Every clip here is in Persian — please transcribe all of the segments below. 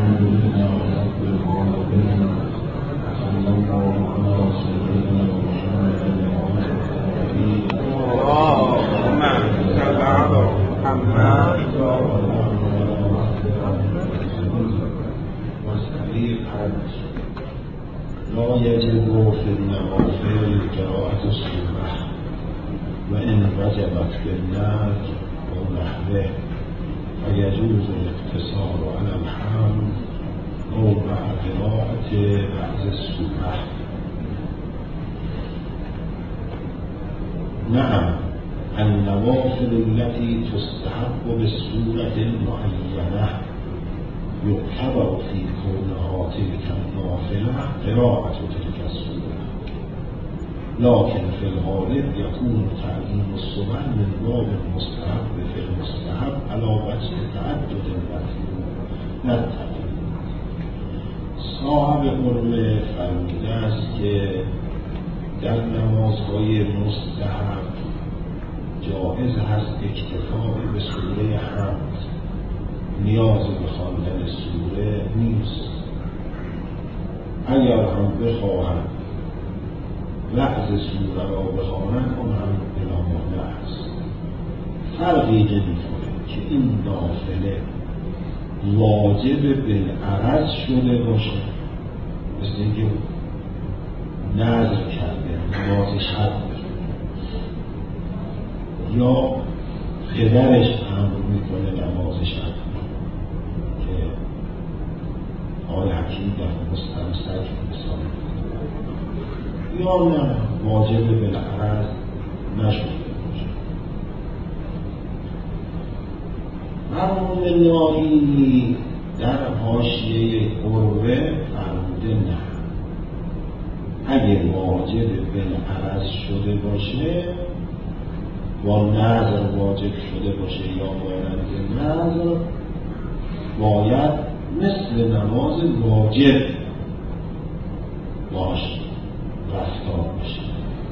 لا يجب في النوافل قراءة السورة وإن وجبت بالنذر أو نحوه فيجوز الاقتصار على الحمد أو مع قراءة بعض السورة. نعم، النوافل التي تستحب بالسورة المعينة يعتبر في كونها تلك النافلة قراءة تلك السورة، لكن في الغالب يكون تعليم السور من باب المستحب في المستحب على وجه تعدد المطلوب نتقل. صاحب قرمه فرموده است که در نمازهای مستحب جائز هست اکتفا به سوره حمد، نیاز به خواندن سوره نیست. اگر هم بخواهند لفظ سوره را بخوانند اون هم بلامانع است. فرقی نمی‌کنه که این نافله واجب بالعرض شده باشه، مثل اینکه نذر کرده نماز شب یا پدرش امر میکنه نماز شب که آقای حکیم در مستمسک مثال یا نه واجب بالعرض نشده باشه. مرحوم ناهینی در حاشیه قربه فرموده نه، اگه واجب بالعرض شده باشه با نذر واجب شده باشه یا مانند نذر باید مثل نماز واجب باش رفتار بشه.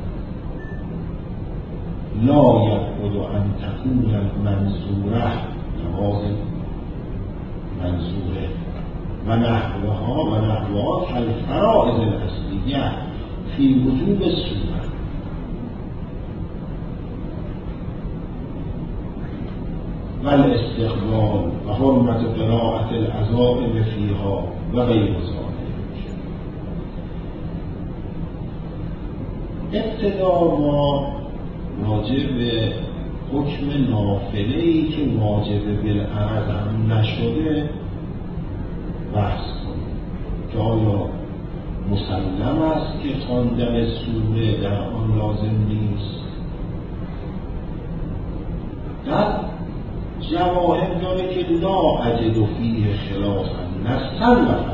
لا یبعد ان تكون المنظوره نماز منظوره و نحوها كالفرائض الاصلیه فی وجوب السوره والاستقبال و حرمت قراءة العزائم فیها و غیر ذلک. ابتدا ما راجع به حکم نافله‌ای که واجب بالعرض هم نشده بحث کنیم که آیا مسلم است که خواندن سوره در آن لازم نیست. در جواهر داره که لا اجد فیه خلافا نصا و فتحا،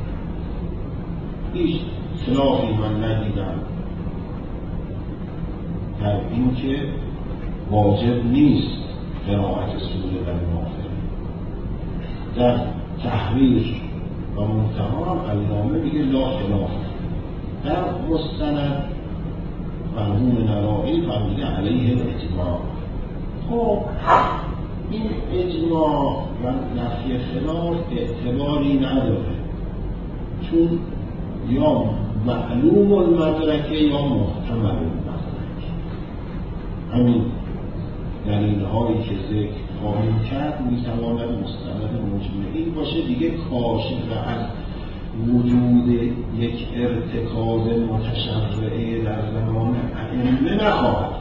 هیچ خلافی من ندیدم در این که واجب نیست قرائت سوره در نافله. در تحریر و منتهی هم علامه میگه لا خلاف. در مستند مرحوم نرائی فرموده علیه الاجماع. خب این اجماع و نفی خلاف اعتباری نداره، چون یا معلوم المدرکه یا محتمل المدرکه. همین دلیل هایی که ذکر خواهیم کرد میتواند مستند مجمعی باشه، دیگه کاشف از وجود یک ارتکاز متشرعه در زمان ائمه نخواهد.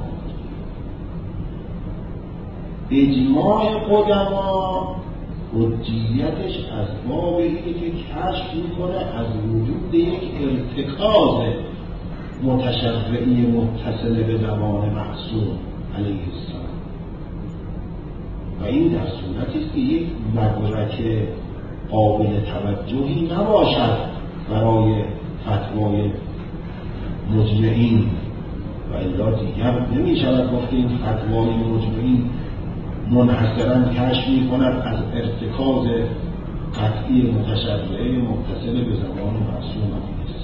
اجماع قدما حجیتش از باب اینه که کشف میکنه از وجود یک ارتکاز متشرعی متصل به زمان معصوم علیه السلام و این در صورتی است که یک مدرک قابل توجهی نباشد برای فتوای مجمعین و الا دیگر نمی شود گفت این فتوای مجمعین منحصراً کشف می کند از ارتکاز قطعی متشرعه متصل به زمان معصوم است.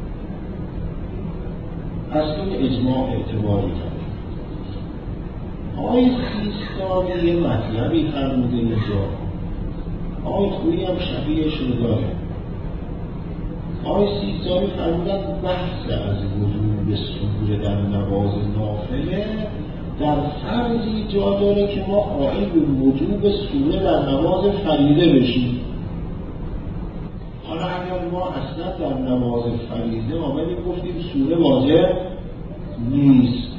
از این اجماع اعتباری کرد. آقای سیستانی یه مطلبی فرموده اینجا، آقای خویی هم شبیهش رو داره. آقای سیستانی فرمودن بحث از وجود سوره در نماز نافله در فرضی جا داره که ما قائل به وجوب سوره در نماز فریضه بشیم. حالا اگر ما اصلا در نماز فریضه آمدیم گفتیم سوره واجب نیست،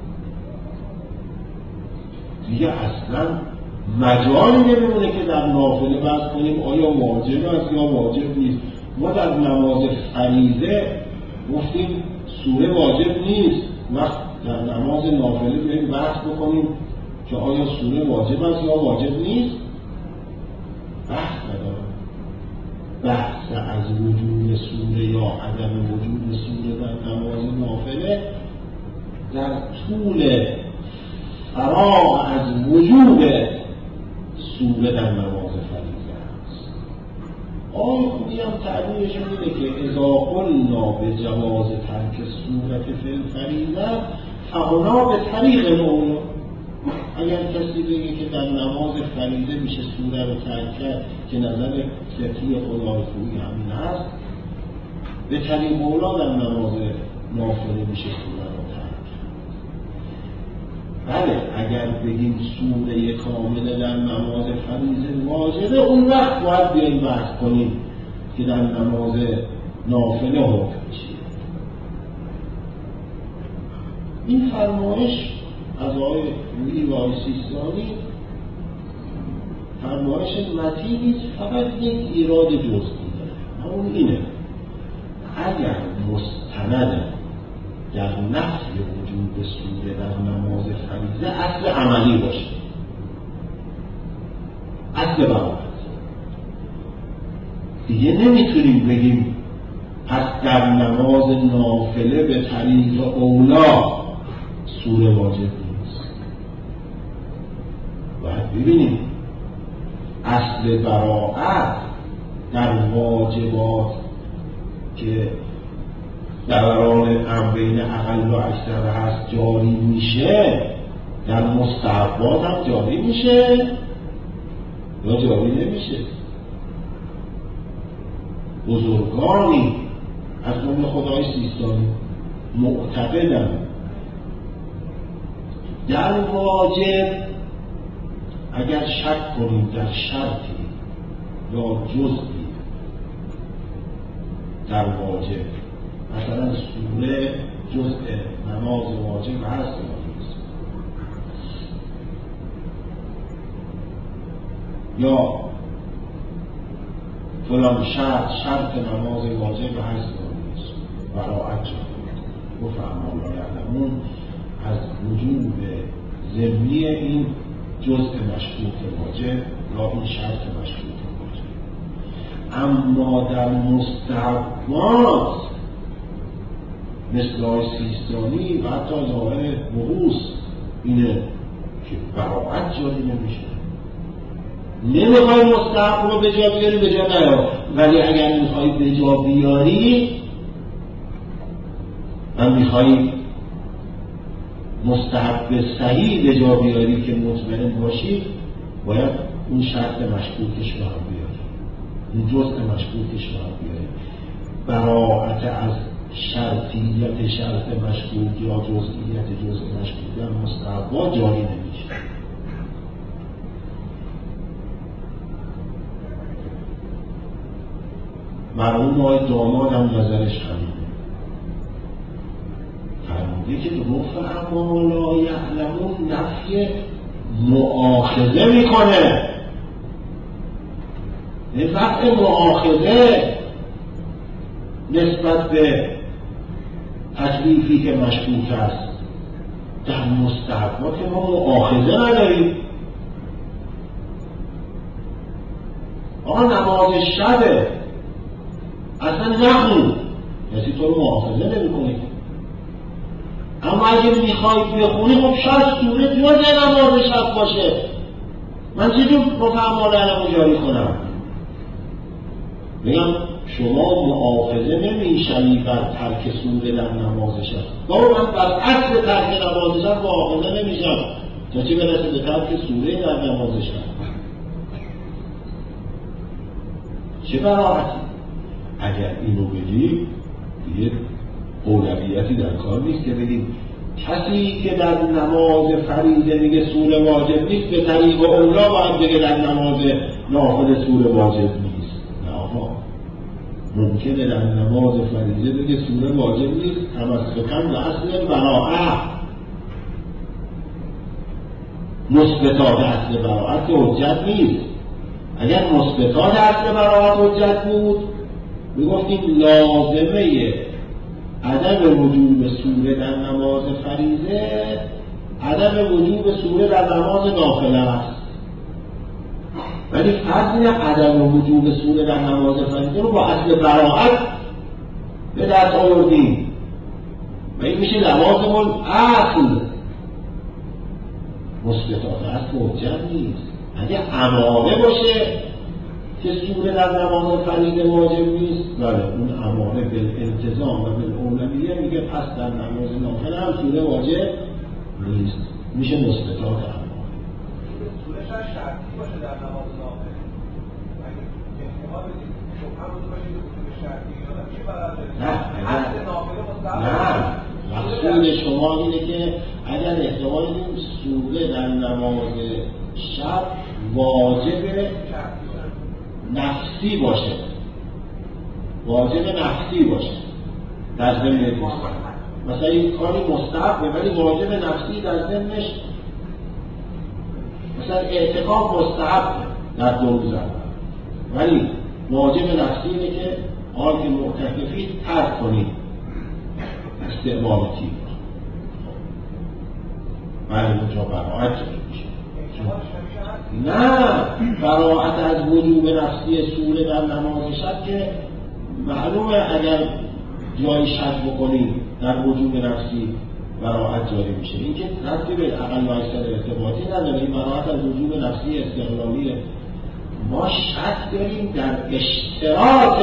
دیگه اصلا مجالی نمیمونه که در نافله بحث کنیم آیا واجب است یا واجب نیست. ما در نماز فریضه گفتیم سوره واجب نیست، وقت در نماز نافله بریم بحث بکنیم که آیا سوره واجب است یا واجب نیست. بحث ندارم. بحث از وجود سوره یا عدم وجود سوره در نماز نافله در طول فراغ از وجود سوره در نماز فریضه است. آقای خویی هم تعبیرشون اینه که اذا قلنا به جواز ترک سورت فی الفریضه فهنا به طریق مولا. اگر کسی بگه که در نماز فریضه میشه سوره رو ترک کرد که نظر فقهی خدای خویی همین هست، به طریق مولا در نماز نافله میشه سوره رو ترک کرد. بله اگر بگیم سوره کامله در نماز فریضه واجبه، اون وقت باید بیاییم بحث کنیم که در نماز نافله حکم چیه. این فرمایش از آقای خویی و آقای سیستانی فرمایش متینی است، فقط یک ایراد جزئی داره. همون اینه اگر مستند در نفی وجود سوره در نماز فریضه اصل عملی باشه، اصل برابر، دیگه نمیتونیم بگیم پس در نماز نافله به طریق اولا سوره واجب نیست. باید ببینیم اصل براعت در واجبات که دوران امرین اقل و اکثر هست جاری میشه، در مستحبات هم جاری میشه یا جاری نمیشه. بزرگانی از جمله خدای سیستانی معتقدند در واجب اگر شک کنیم در شرطی یا جزئی در واجب، مثلا سوره جزء نماز واجب هست یا نیست، یا فلان شرط نماز واجب هست یا نیست، براعت جا گفتم لا یعلمون از وجود ضمنی این جزء مشروط واجب یا این شرط مشروط واجب. اما در مستحبات مثل آقای سیستانی و حتی ظاهر بغوث اینه که براعت جاری نمیشه. نمیخوای مستحب رو به جا بیاری به جا نیار، ولی اگر میخوای به جا بیاری و میخوای مستحب صحیح به جا بیاری که مطمئن باشی، باید اون شرط مشکوکش رو هم بیاری، اون جزء مشکوکش رو هم بیاری. براعت از شرطیت شرط مشکوک یا جزئیت جزء مشکوک در مستحبات جاری نمیشه. مرحوم آقای داماد هم نظرش همینه، فرموده که رفع ما لا یعلمون نفی مؤاخذه میکنه. رفع مؤاخذه نسبت به تکلیفی که مشکوک است. در مستحبات ما مؤاخذه نداریم. آقا نماز شبه اصلا نخون، کسی تو رو مؤاخذه نمی کنی. اما اگه میخوای بخونی خب شاید سوره جز نماز شب باشه، من چجور رفع علمو جاری کنم؟ بگم شما مؤاخذه نمیشوی بر ترک سوره در نماز شب. بابا من بر اصل ترک نماز شب مؤاخذه نمیشم، تا چه برسه به ترک سوره در نماز شب. چه براحتی؟ اگر اینو بگیم دیگه اولویتی در کار نیست که بگیم کسی که در نماز فریضه میگه سوره واجب نیست به طریق اولا باید بگه در نماز نافله سوره واجب نیست. نه آقا، ممکنه در نماز فریضه بگه سوره واجب نیست تمسکاً به اصل براءت. مثبتات اصل براءت که حجت نیست. اگر مثبتات اصل براءت حجت بود میگفتیم لازمه عدم وجوب سوره در نماز فریضه عدم وجوب سوره در نماز نافله است. ولی فرض عدم وجوب سوره در نماز فریضه رو با اصل براءت به دست آوردیم و این میشه لوازم الاصل. مثبتات اصل حجت نیست. اگه اماره باشه که سوره در نماز فریضه واجب نیست، بله اون اماره بالالتزام و بالاولویه میگه پس در نماز نافله هم سوره واجب نیست. میشه مثبتات اماره. سوره شاید شرطی باشه در نماز نافله. اگه احتمال بدید شبهه بود باشه که سوره شرطی یا چه برای نه مقصود شما اینه که اگر احتمال بدید سوره در نماز شب واجب نفسی باشه، واجب نفسی باشه در ضمن مثلا این کاری مستحبه ولی واجب نفسی در ضمنش، مثلا اعتکاف مستحب در 2 روز ولی واجب نفسی اینه که حال که معتکفی ترک کنید استعمال تیر. ولی اونجا براحت میشه. نه، براحت از وجوب نفسی سوره در نماز شب که معلومه اگر جای شک بکنید در وجوب نفسی براحت جاری میشه. این که ربطی به اقل و اکثر ارتباطی نداره. این براحت از وجوب نفسی استقلالیه. ما شک داریم در اشتراط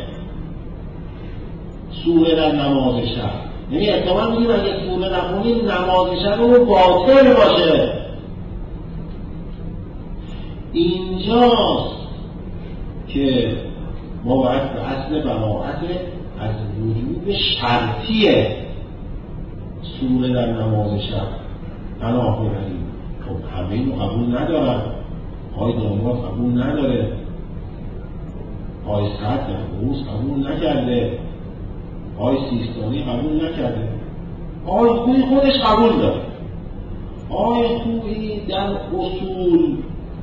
سوره در نماز شب. یعنی احتمال میدیم اگه سوره نخونید نماز شب اون باطل باشه. اینجاست که ما باید به اصل براحت از وجوب شرطی سوره در نماز شب پناه ببریم. خب همه اینو قبول ندارن. آقای داماد قبول نداره، آقای سعد در روز قبول نکرده، آقای سیستانی قبول نکرده، آقای خویی خودش قبول داره. آقای خویی در اصول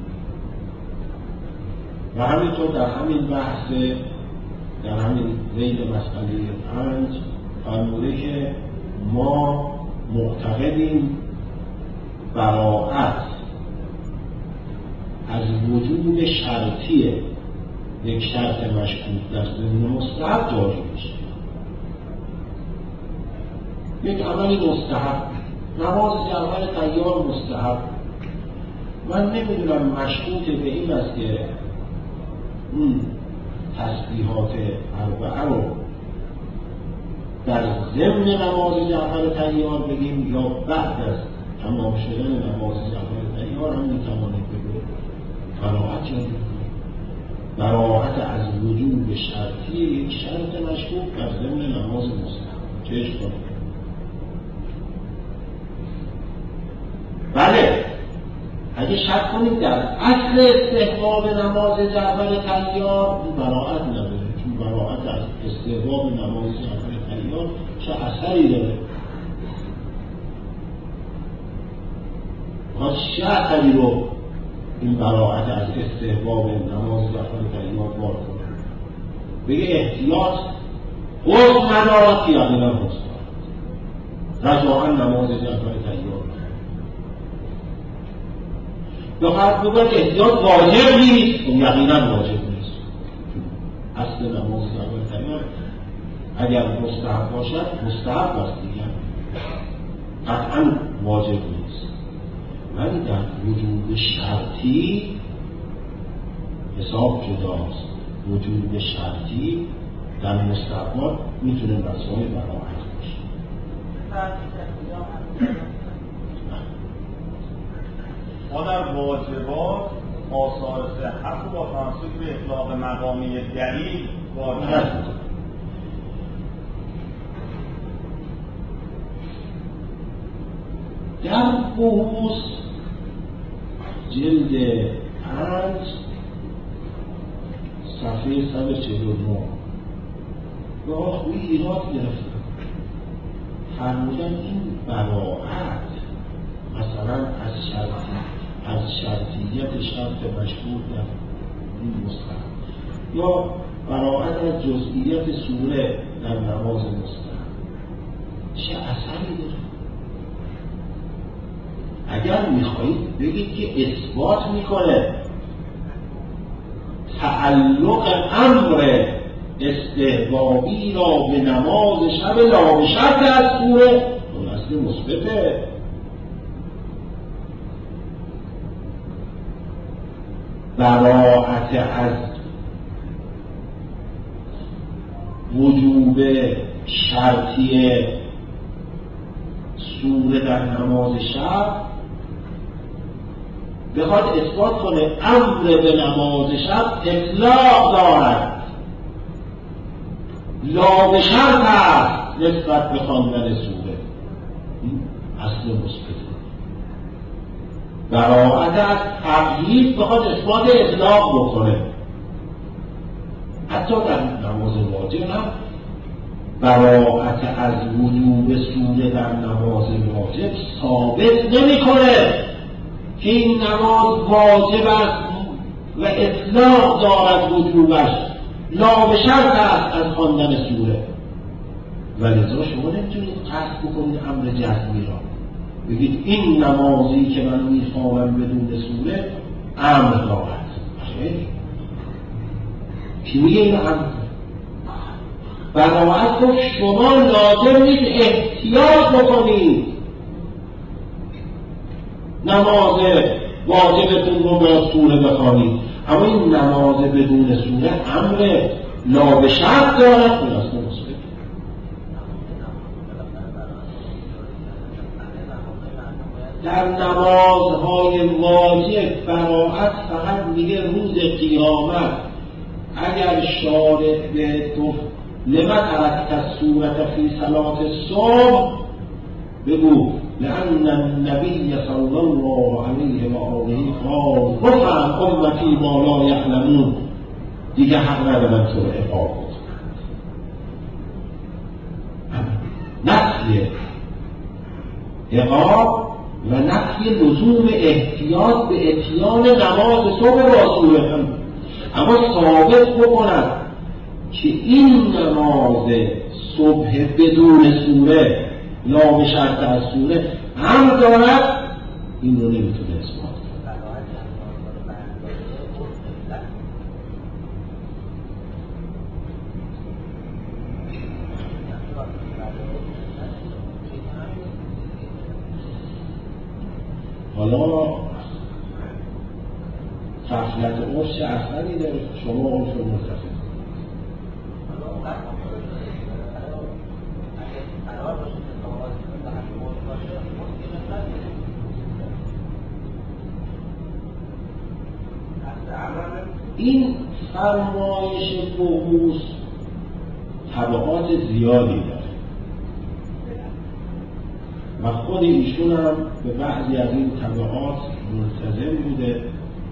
و همینطور در همین بحث در همین ذیل مسئله 5 فرموده که ما معتقدیم براءت از وجود شرطی یک شرط مشکوک در ضمن مستحب جاری میشه. یک عملی مستحب، نماز جعفر تیار مستحب، من نمیدونم مشکوک به این است که اون تسبیحات اربعه رو در ضمن نماز جعفر تیار بگیم یا بعد از تمام شدن نماز جعفر تیار هم میتوانیم بگیم. براحت جاری براحت از وجود شرطی یک شرط مشکوک در ضمن نماز مستحب. چه اشکالی؟ بله، اگه شک کنید در اصل استحباب نماز جعفر تیار براحت نداره، چون براحت از استحباب نماز جعفر تیار چه اثری داره؟ چه اثری رو این براحت از استحباب نماز جعفر تیار بار کنه؟ بگه احتیاط حسن ندارد که یقینا حسن دارد، رجاعا نماز جعفر تیار. یا فرض بگوید احتیاط واجب نیست، یقینا واجب نیست. اصل نماز جعفر تیار اگر مستحب باشد مستحب است دیگر، قطعا واجب نیست. ولی در وجود شرطی حساب جداست. وجود شرطی در مستحبات میتونه مسائل براحت باشه. ما در واجبات آثار صحت رو با توسط به اطلاق مقامی دلیل واجب در بحوث جلد 5 صفحه 149 به خوی ایراد گرفتن، فرمودن این براعت مثلا از شرطیت شرط مشهور در این مستحب یا براعت از جزئیت سوره در نماز مستحب چه اثری داره؟ اگر میخواهید بگید که اثبات میکنه تعلق امر استحبابی را به نماز شب لا به شرط از سوره اون اصل مثبته. براعت از وجوب شرطی سوره در نماز شب بخواد اثبات کنه امر به نماز شب اطلاق دارد، لا به شرط است نسبت به خواندن سوره. این اصل مثبت. براعت از تقیید بخواد اثبات اطلاق بکنه، حتی در نماز واجب هم براعت از وجوب سوره در نماز واجب ثابت نمی‌کنه که این نماز واجب است و اطلاق دارد وجوبش، لا به شرط است از خواندن سوره. ولذا شما نمیتونید قصد بکنید امر جزمی را بگید این نمازی که من میخوانم بدون سوره امر دارد. کی میگه این امر؟ براعت گفت شما لازم نیست احتیاط بکنید نماز واجبتون رو با سوره بخوانید، اما این نماز بدون سوره امر لا به شرط دارد. اون اصلا مثبت. در نمازهای واجب براعت فقط میگه روز قیامت اگر شارع به تو لما ترکت صورت فی صلاة الصبح بگو لأن النبي صلى الله عليه وآله قال رفع امتی ما لا یعلمون، دیگه حق ندارن تو رو عقاب بکنن. نفی عقاب و نفی لزوم احتیاط به اتیان نماز صبح رسول هم، اما ثابت بکنن که این نماز صبح بدون سوره لا به شرط از سوره هم دارد، این رو نمیتونه اثبات کنه. حالا غفلت عرف چه اثری داره؟ شما عرف رو متفق این فرمایش بحوث طبقات زیادی داره و خود ایشون هم به بعضی از این طبقات ملتزم بوده.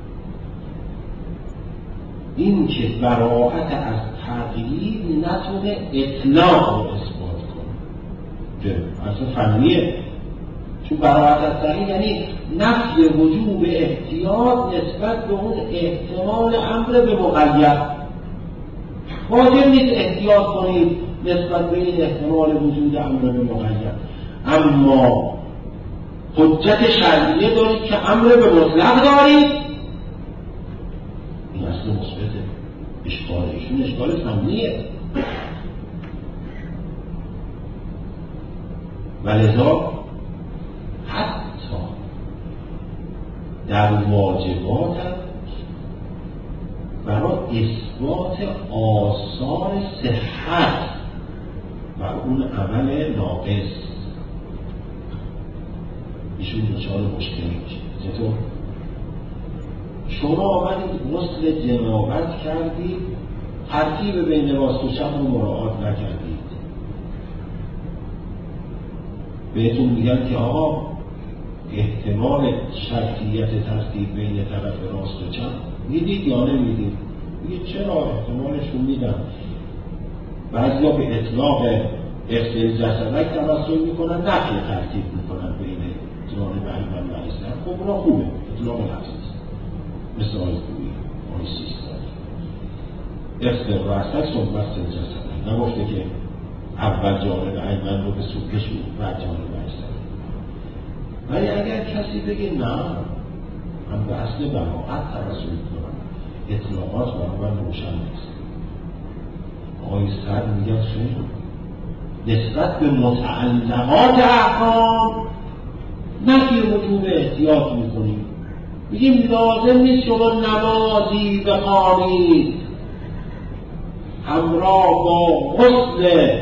این که براعت از تقیید نتونه اطلاق رو اثبات کنه اصلا فنیه، چون براعت از تقیید یعنی نفی وجوب احتیاط نسبت به اون احتمال امر به مقید. واجب نیست احتیاط کنید نسبت به این احتمال وجود امر به مقید، اما حجت شرعیه دارید که امر به مطلق دارید. این اصل مثبته. اشکال ایشون اشکال فنیه. ولذا حتی در واجبات برای اثبات آثار صحت و اون عمل ناقص ایشون دچار مشکلی میشه. چطور؟ شما آمدید غسل جنابت کردید، ترتیب بین راست و چپ رو مراعات نکردید. بهتون میگن که آقا احتمال شرطیت ترتیب بین طرف راست و چپ میدید یا نمیدید؟ میگه چرا احتمالش رو میدم. بعضیا به اطلاق اغسل جسدک توسل میکنن، نفی ترتیب میکنن بین جانب ایمن و ایسر. خب اونا خوبه، اطلاق لفظی است، مثل آی خوبی آی سیستان اغسل رأسک ثم اغسل جسدک، نگفته که اول جانب ایمن رو به سو کشید بعد جانب ایسر. ولی اگر کسی بگه نه من به اصل براعت توسل میکنم، اطلاقات برای من روشن نیست، آقای سر میگن خیلی نسبت به متعلقات احکام نفی وجوب احتیاط میکنیم، میگیم لازم نیست شما نمازی بخوانید همراه با غسل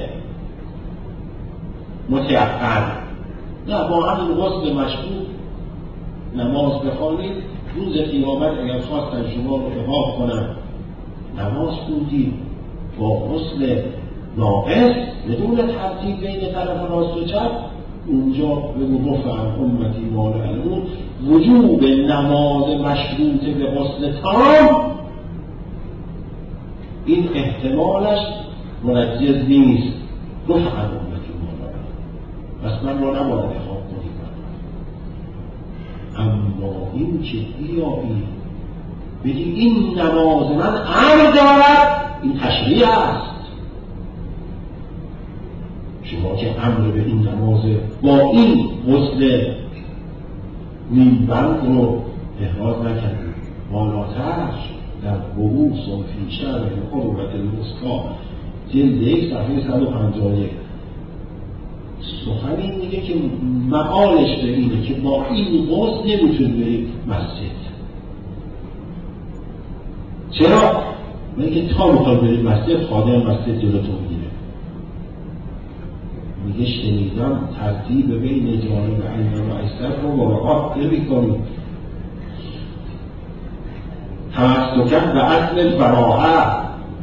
متیقن، نه با همین غسل مشروط نماز بخوانید. روز قیامت اگر خواستن شما رو عقاب کنن نماز خوندید با غسل ناقص بدون ترتیب بین طرف راست و چپ، اونجا به مفهم امتی ما رو علمون وجوب نماز مشروط به غسل تمام این احتمالش منجز نیست. مفهم امتی ما رو پس من رو نباید اخواب کنید. اما این که بیایی بگی این نماز من امر دارد، این تشریع است. شما که امر به این نماز با این غسل نیمبند رو احراز نکردید، بالاتر در بحوث و فی شرح قربت الوسطی جلد 1 صفحه 151 سخن این میگه که مقالش به اینه که با این غسل نمیتونید برید مسجد. چرا؟ میگه تا میخواد برید مسجد خادم مسجد جلوتون میگیره. میگه شنیدم ترتیب بین جانب ایمن و ایسر رو مراعات نمی‌کنید. تمسکن به اصل براعت.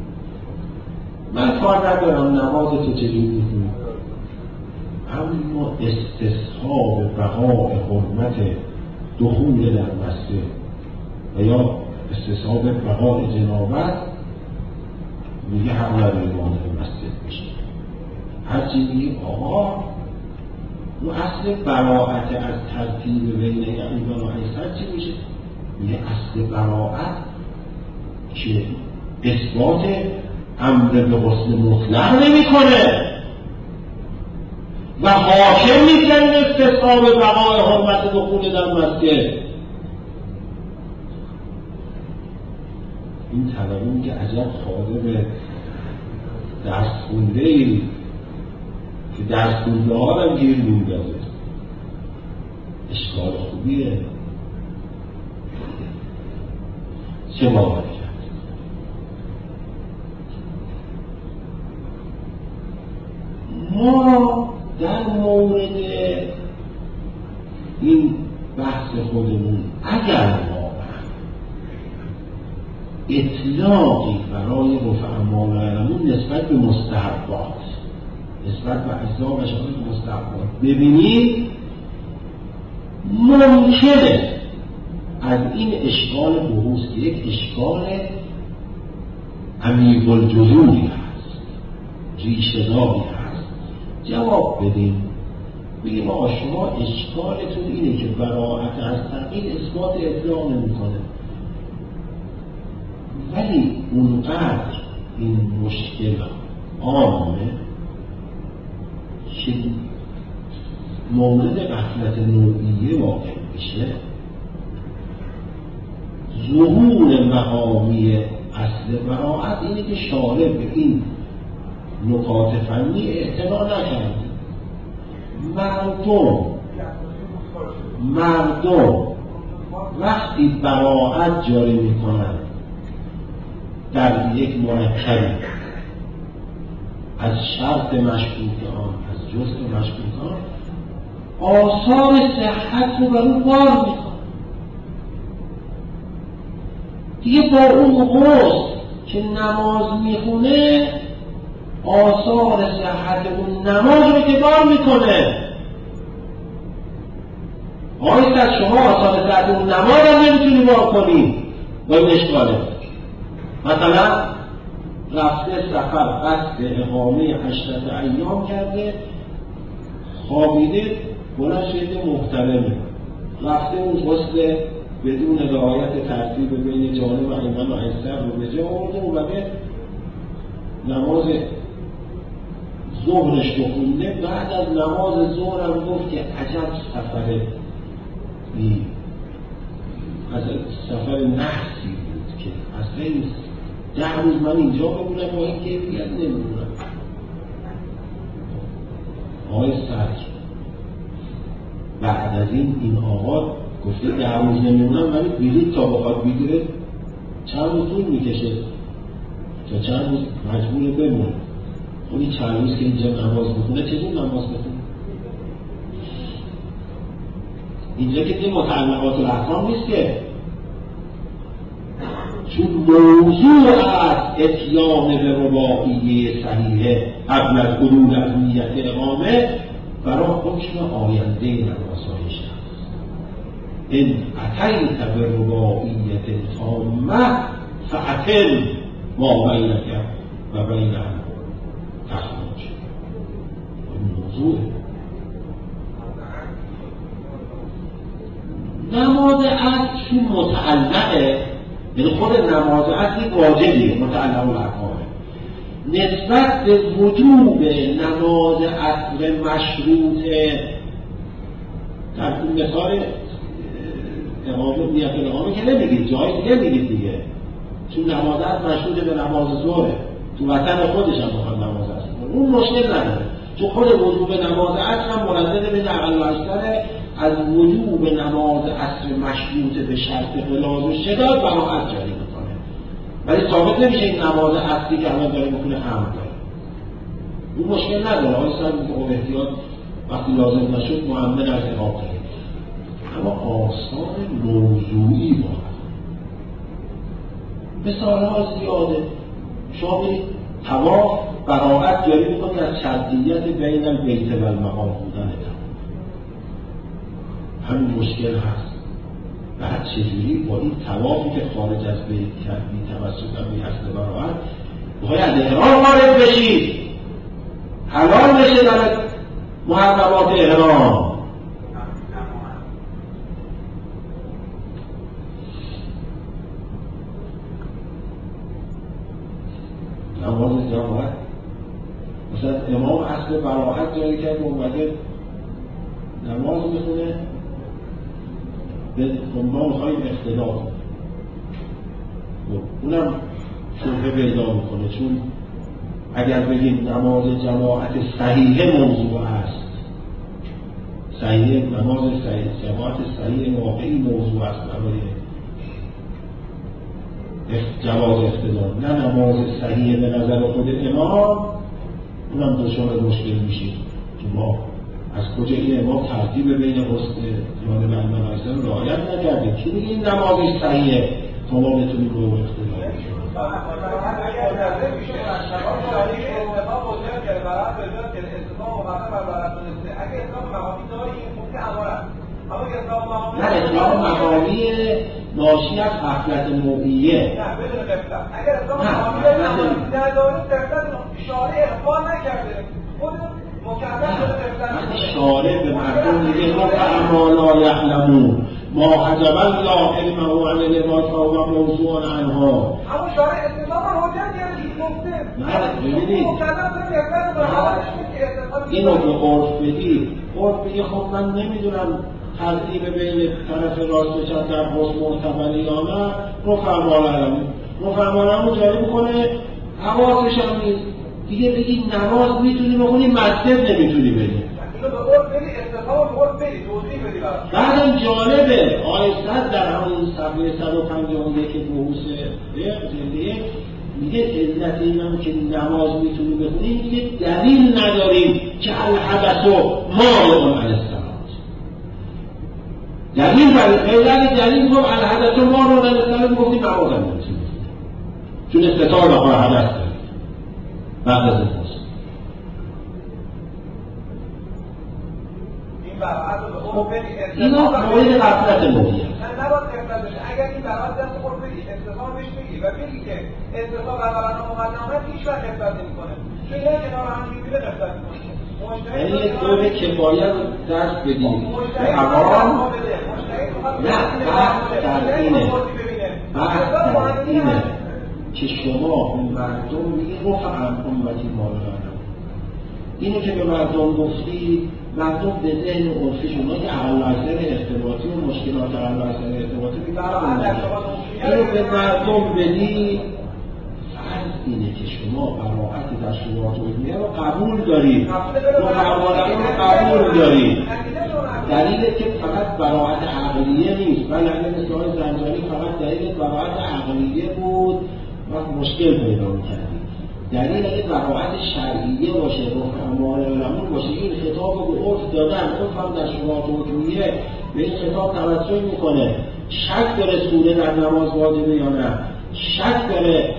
من کار ندارم نماز تو چجوری می‌خونی، اما استصحاب بقاء حرمت دخول در مسجد و یا استصحاب بقاء جنابت میگه حق نداره وارد مسجد بشه. هرچی میگه آقا اون اصل براعت از ترتیب بین ایمن و ایسر چی میشه؟ میگه اصل براعت که اثبات امر به غسل مطلق نمیکنه و حاکم میکنه استصحاب بقاء حرمت دخول در مسجد. این طلبون که عجب خادم درس خونده ای که درس خونده ها هم گیر میندازه، اشکال خوبیه. چه باوری کرد؟ ما در مورد این بحث خودمون اگر ما اطلاقی برای رفع مالعلمون نسبت به مستحبات، نسبت به اجزا و شرایط مستحبات ببینید، ممکنه از این اشکال بحوث که یک اشکال عمیق الجذوری هست، ریشه‌داری هست، جواب بدیم. بگیم آقا شما اشکالتون اینه که براعت از تقیید اثبات اطلاق نمی‌کنه، ولی اونقدر این مشکل عامه که مورد غفلت نوعیه واقع میشه. ظهور مقامی اصل براعت اینه که شارع به این نکات فنی اعتنا نکرده. مردم وقتی براعت جاری میکنن در یک مرکبی از شرط مشروط آن، از جزء مشروط آن، آثار صحت رو بر اون بار میکنن. دیگه با اون غسل که نماز میخونه آثار صحت اون نماز رو که بار میکنه. آقای از شما آثار صحت اون نماز رو نمیتونی بار کنی با این اشکاله. مثلا رفته سفر قصد اقامه 8 ایام کرده، خوابیده، بلند شده محترمه، رفته اون غسل بدون رعایت ترتیب بین جانب ایمن و ایسر رو به جا آورده و بعد نماز ظهرش بخونده. بعد از نماز ظهر هم گفت که عجب سفر نحسی بود که اصلا 10 روز من اینجا بمونم با این کیفیت نمیمونم. آقای صدر بعد از این آقا گفته 10 روز نمیمونم، ولی بلیط تا بخواد بگیره چند روز طول میکشه، تا چند روز مجبوره بمونه. اونی چند روز که اینجا نماز بخونه چجور نماز بخونه؟ اینجا که این متعلقات الاحکام نیست که، چون موضوع از اتیان به رباعیه صحیحه قبل از بلوغ از نیت اقامه برای حکم آینده نمازهای شخص. این اتیت به رباعیت تامه فاتم ما بینک و بین تخرج. این موضوع نماز عصر چون متعلقه، یعنی خود نماز عصر یک واجبیه متعلق الاحکامه، نسبت به وجوب نماز عصر مشروطه در اون مثال اقامه نیت اقامه که نمیگید، جایی دیگه میگید دیگه، چون نماز عصر مشروطه به نماز ظهره، تو وطن خودش هم بخواد نماز عصر اون مشکل نداره، چون خود وجوب نماز عصر هم مردد به اقل و اکثر از وجوب نماز عصر مشروطه به شرط غلاظ و شداد براحت جاری میکنه، ولی ثابت نمیشه این نماز عصری که همه داره میکنه هم داره. اون مشکل نداره، آقای سر میگه احتیاط وقتی لازم نشد مؤمن از اقام کنید، اما آثار موضوعی باید. مثالها زیاده. شما برید طواف براحت جاری میکنید از شرطیت بین البیت و المقام بودن همین مشکل هست. بعد چجوری با این طوافی که خارج از بیت کردی توسط همین اصل براحت باید احرام خارج بشید، حلال بشه در محرمات احرام. نماز جماعت مثلا امام اصل براحت جاری کرد و اومده نماز میخونه، ما میخواییم اختلاف اونم شبهه پیدا میکنه، چون اگر بگیم نماز جماعت صحیح موضوع است، صحیح نماز صحیح جماعت صحیح واقعی موضوع است برای جواز اختلاف، نه نماز صحیح به نظر خود امام، اونم دچار مشکل میشید که ما از کجا این امام ترتیب بین غسل جانب ایمن و ایسر رعایت نکردیم، چون میگه این نمازش صحیحه تا ما بتونیم رو اختلاف بشیم. نه اطلاق مقامی ناشی از غفلت موقعیه. نه بدون غفلت. اگر اطلاق مقامی نداره غفلت اشاره اخبار نکرده، خود شارع به مردم میگه رفع لا یعلمون ما حجبا لا علمه عن العباد فهو موضوع عنها. اما شارع استثناء حجت یعنی گفته نه ببینید اینو که عرف بدید، عرف بگه خب من نمیدونم ترتیب بین طرف راست و چپ در غسل معتبره یا نه، رفع ما علمون جاری بکنه، حواسش هم نیست دیگه. بگی نماز میتونی بخونی، مسجد نمیتونی بری. بعدم جالبه آیه 100 در همون صفحه 151 بحوث جلد میگه علت اینم که نماز میتونی بخونی میگه دلیل نداریم که الحدث مانع علی الصلاة. دلیل برای دلیل گفت الحدث مانع علی الصلاة، گفتیم نماز بازم نمیتونی چون استطاع نخواه حدث داری بعد از این اینا مورد غفلت مدیه نباید غفلت بشه. اگر این برای دست خود بدی استثار بهش بگی و بگی که استثار برای مقدمات هیچ وقت غفلت نمی‌کنه چون یه کنار هم می‌بینه غفلت می‌کنه یعنی یک دور کفایت رو دست بدیم به عوام نه بحث در اینه که شما به مردم میگه رفعم امتی مالانم اینو که به مردم گفتی مردم به ذهن عرفی شما که اقل اثر ارتباطی و مشکلات اقل اثر ارتباطی اینو به مردم بدی فرض اینه که شما براعت در شروعات علمیه رو قبول دارید مقرران رو قبول دارید دلیل که فقط براعت عقلیه نیست ولی اگر مثل های زنجانی فقط دلیل براعت عقلیه بود وقت مشکل پیدا می‌کردید دلیل اگه براعت شرعیه باشه رفع اموال علمون باشه این خطاب رو به عرف دادن عرف هم در شروعات حکمیه به این خطاب توجه میکنه شک داره سوره در نماز واجبه یا نه شک داره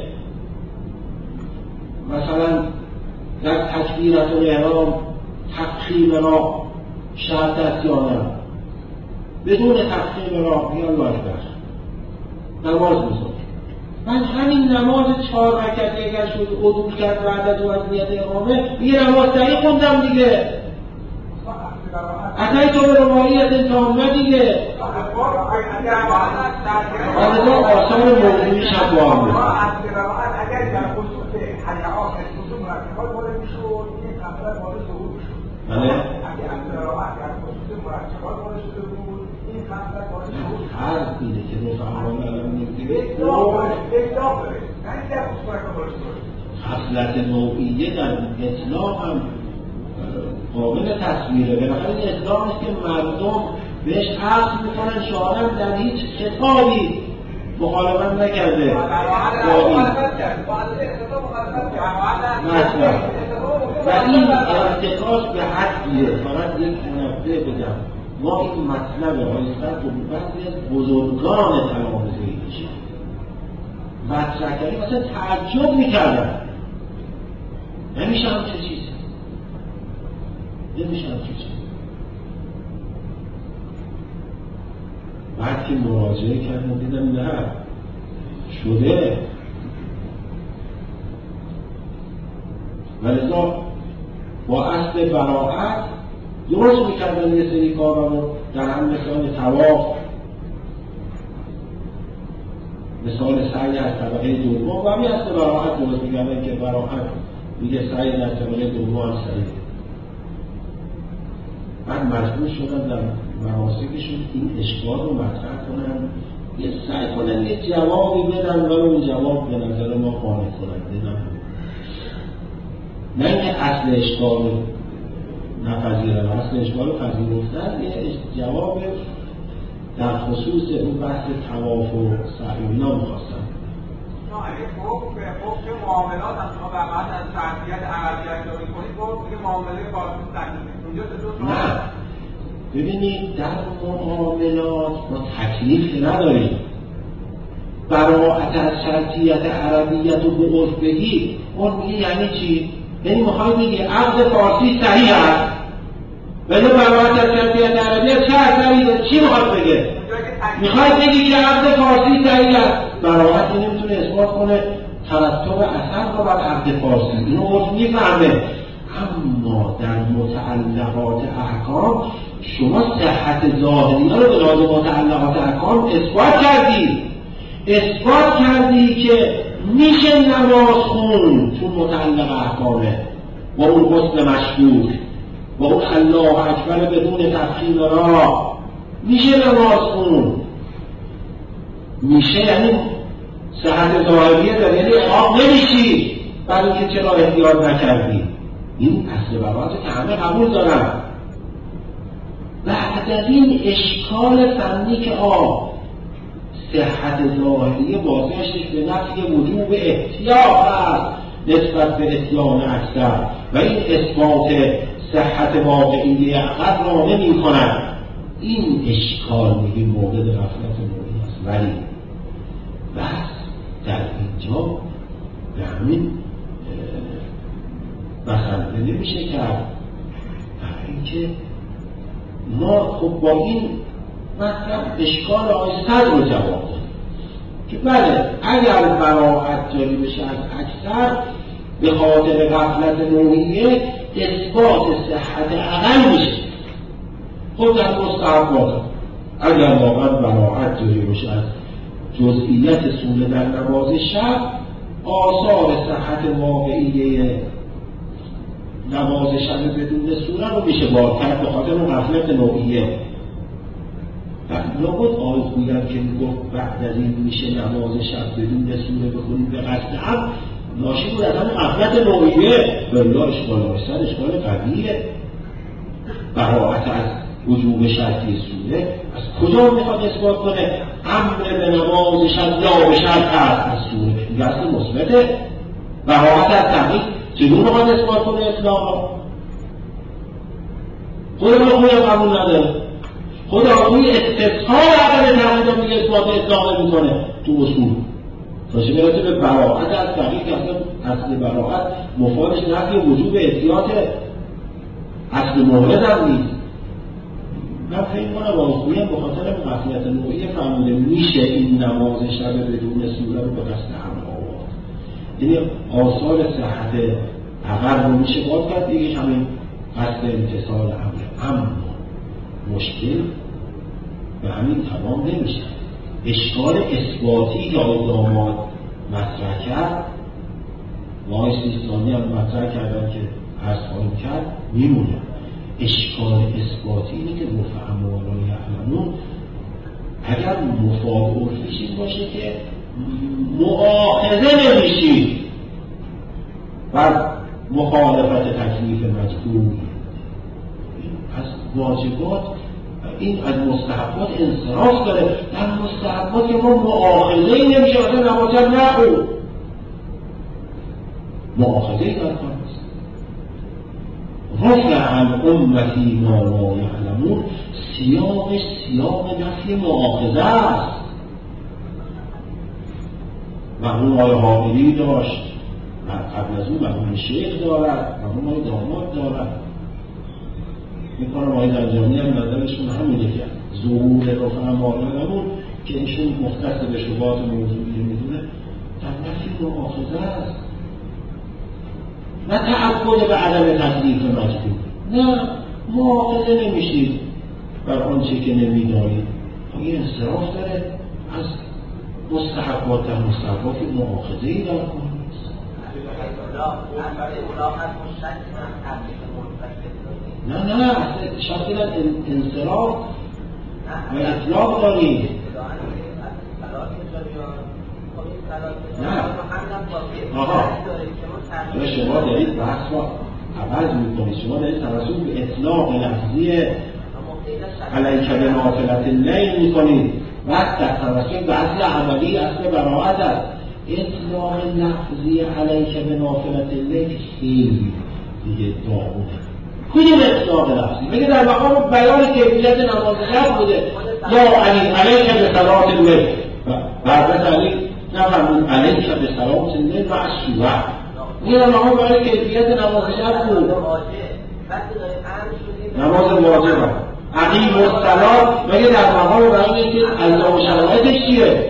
مثلا در تکبیرت الاحرام تفخیم را شرط است یا نه بدون تفخیم را یا الله اکبر نماز می‌خونه من همین نماز 4 رکعتی اگر شد عدول کرد بعد از وضعیت اقامه یه نماز صحیح خوندم دیگه اصلا تو به روایت تامه دیگه آنها آثار موضوعی شد با هم اگر در خصوص حیعات خصوص مرتبات وارد میشد این قبل وارد ظهور میشد اگر در خصوص مرتبات وارد شده بود این قبل وارد ظهور میشد هر اینه که رفعان علم نمیده خصلت نوعیه در اطلاق هم قابل تصویره بالاخره این اطلاق است که مردم بهش عرض میکنن شاهدم در هیچ خطابی مخالفت نکرده با این مثلا و این ارتکاز به حدیه فقط یک منبه بگم ما این مطلب آیستر تو بعضی از بزرگان تلامذه ایشی مطرح کردیم مثلا تعجب میکردن نمیشه هم چه چیزی نمیشه هم چه چیزی بعد که مراجعه کردم دیدم نه شده ولذا با اصل براعت درست میکردن یه سری کارا رو در هم مثال طواف مثال سعی از طبقه دوم و همین اصل براعت درست میکردن که براعت میگه سعی در طبقه دوم هم سعی بعد مجبور شدن در مناسکشون این اشکال رو مطرح کنن یه سعی کنن یه جوابی بدن ولی اون جواب به نظر ما قانع کننده نبود نه اینکه اصل اشکال رو نپذیرن اصل اشکال رو پذیرفتن یه جواب در خصوص اون بحث طواف و سعی اینا می‌خواستن اگه حکم معاملات هم شما بعد از شرطیت عربیت داری کنید که معامله فارسی تکلیف نه ببینید در معاملات ما تکلیف که نداریم براعت از شرطیت عربیت رو به عرف بگی اون میگه یعنی چی؟ یعنی میخوای بگی عقد فارسی صحیح هست ولی براعت از شرطیت عربیت چه اثری چی میخواد بگه؟ میخوای بگی که عقد فارسی صحیح هست براعت نمیتونه اثبات کنه ترتب اثر رو بر عقد فارسی اینو عرف میفهمه اما در متعلقات احکام شما صحت ظاهری رو به لحاظ متعلقات احکام اثبات کردی که میشه نماز خون چون متعلق احکامه با اون غسل مشهور با اون الله اکبر بدون تفخیم را میشه نماز خون میشه یعنی صحت ظاهریه داره یعنی اعاق نمیشی برای اینکه چرا احتیاط نکردی این اصل براعت که همه قبول دارن بعد از این اشکال فنی که صحت ظاهریه بازگشتش به نفی وجوب احتیاط است نسبت به اتیان اکثر و این اثبات صحت واقعیه عقد را نمی کند این اشکال میگیم مورد غفلت نوعی است ولی بحث همین بسنده نمیشه کرد. برای اینکه ما خب با این مطلب اشکال آقای صدر رو جواب داریم که بله اگر براءت جاری بشه از اکثر به خاطر غفلت نوعیه اثبات صحت عقل میشه. خب در مستحبات اگر واقعا براءت جاری بشه از جزئیات سوره در نماز شب، آثار صحت واقعیه نماز شب بدون سوره رو میشه بار کرد به خاطر غفلت نوعیه. لابد آقای خویی هم که میگفت بعد از این میشه نماز شب بدون سوره بخونید به قصد هم ناشی بود از همون غفلت نوعیه. بلا اشکال آشتر اشکال قویه. براءت از وجوب شرطی سوره از کجا میخواد اثبات کنه؟ امر به نماز شب لا به شرط هست از سوره، این اصل مثبته. براءت از تحقیق چگونه میخواد اثبات کنه اطلاقا؟ خود خویی هم قبول نداره. خود خویی استثناء عدم تحقیق هم دیگه اثبات اطلاق میکنه تو اصول. تاشه برسه به براءت از تحقیق که اصل براءت مفادش نفی وجوب احتیاط اصل مورد هم نیست. من فکر کنم با خویی هم بخاطر غفلت نوعی فرموده میشه این نماز شب بدون سوره رو به قصد هم آورد. یعنی آثار صحت عقل رو میشه باز کرد دیگه همین قصد امتصال امر. اما مشکل به همین تمام نمیشه. اشکال اثباتی که آقای داماد مطرح کرد وای سیستانی هم مطرح کردن که عرض خواهیم کرد میمونه. اشکال اثباتی اینه که مفهم و لا یعلمون اگر مفاد عرفیش این باشه که مؤاخذه نمیشید بر مخالفت تکلیف مجبور. از واجبات این از مستحبات انصراف داره. در مستحبات که ما مؤاخذه‌ای نمیشه مثلا نمازم نخون مؤاخذه‌ای در کار نیست. رفع عن امتی ما لا یعلمون سیاقش سیاق نفی مؤاخذه است. مرحوم آقای حاقری داشت، قبل از اون مرحوم شیخ دارد، مرحوم آقای داماد دارد. میکنم آقای زنجانی هم نظرشون همینه که ظهور رفع عن ما لا یعلمون که ایشون مختص به شبهات موضوعی میدونه در نفی مؤاخذه است، نه تعبد به عدم تکلیف مجبور. نه مؤاخذه نمیشید بر آنچه که نمیدانید. این انصراف داره از مستحبات در مستحبات مؤاخذه‌ای در کار نیست. نه شرطی در انصراف و اطلاق دارید. نه آها شما دارید بحث رو عوض میکنید. شما دارید توسط به اطلاق لفظی علیک به نافلة اللیل میکنید، بعد در توسط به اصل عملی اصل براءت است. اطلاق لفظی علیک به نافلة اللیل خیلی دیگه داغونه. کدوم اطلاق لفظی؟ بگه در مقام بیان کیفیت نماز شب بوده یا علیک به صلاة اللیل، بعد علیک نفرمون علیک به صلاة اللیل مع السوره. این در مقام بیان کیفیت نماز شب بود. نماز واجب عقیم الصلاة مگه در مقام بیان که اجزا و شرایطش چیه؟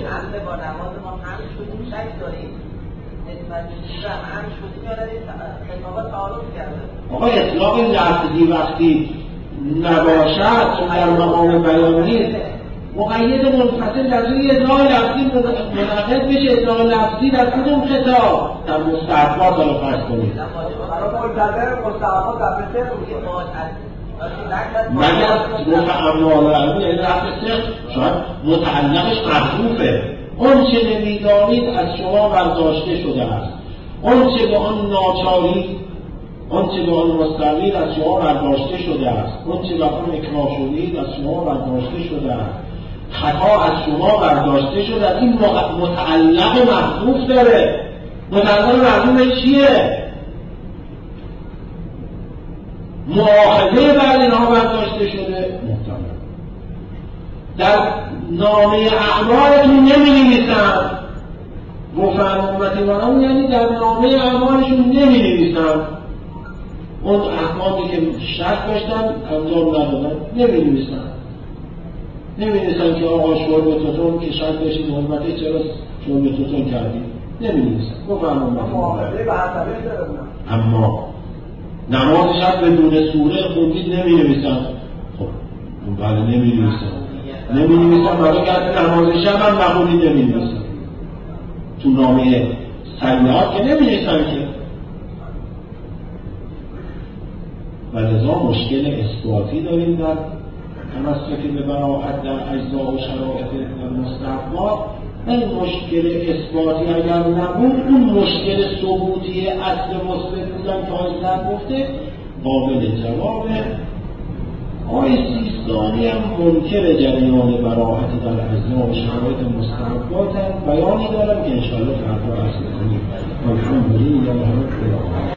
آقا اطلاق لفظی وقتی نباشد در مقام بیان نیست، مقید منفصل در روی اطلاق لفظی منعقد بشه. اطلاق لفظی در کدوم خطاب؟ در مستحبات رو فرض کنید. مگر مفهم نالعلمی یعنی رفت سخت شاید متعلقش محذوفه. اون چه نمیدانید از شما برداشته شده است، اون چه به آن ناچاری، اون چه به آن مستقیل از شما برداشته شده است، اون چه به آن اکراه شدید از شما برداشته شده است، خطا از شما برداشته شده است. این متعلق محذوف داره. متعلق محذوف چیه؟ مؤاخذه بعد اینها برداشته شده. محتمل در نامه اعمالتون نمی نویسن گفتن امتی برام یعنی در نامه اعمالشون نمی نویسن اون احکامی که شک داشتن انجام ندادن، نمی نویسن که آقا شرب توتون که شک داشتید حرمتی چرا شرب توتون کردید، نمی نویسن. گفتن امتی اما نماز شب بدون سوره خوندید نمی نویسن. خب اون بله نمی نویسن برای که نماز شب هم نخوندید نمی نویسن. تو نامه سیئات که نمی نویسن که. و لذا مشکل اثباتی داریم در تمسک به براءت در اجزا و شرایط مستحبات. این مشکل اثباتی اگر نبود اون مشکل ثبوتی اصل مثبت بودن که آیه گفته قابل جوابه. آیه سیستانی هم منکر جریان براءت در اجزا و شرایط مستحبات هم بیانی دارم که انشاءالله فردا عرض کنیم. الحمدلله رب العالمین.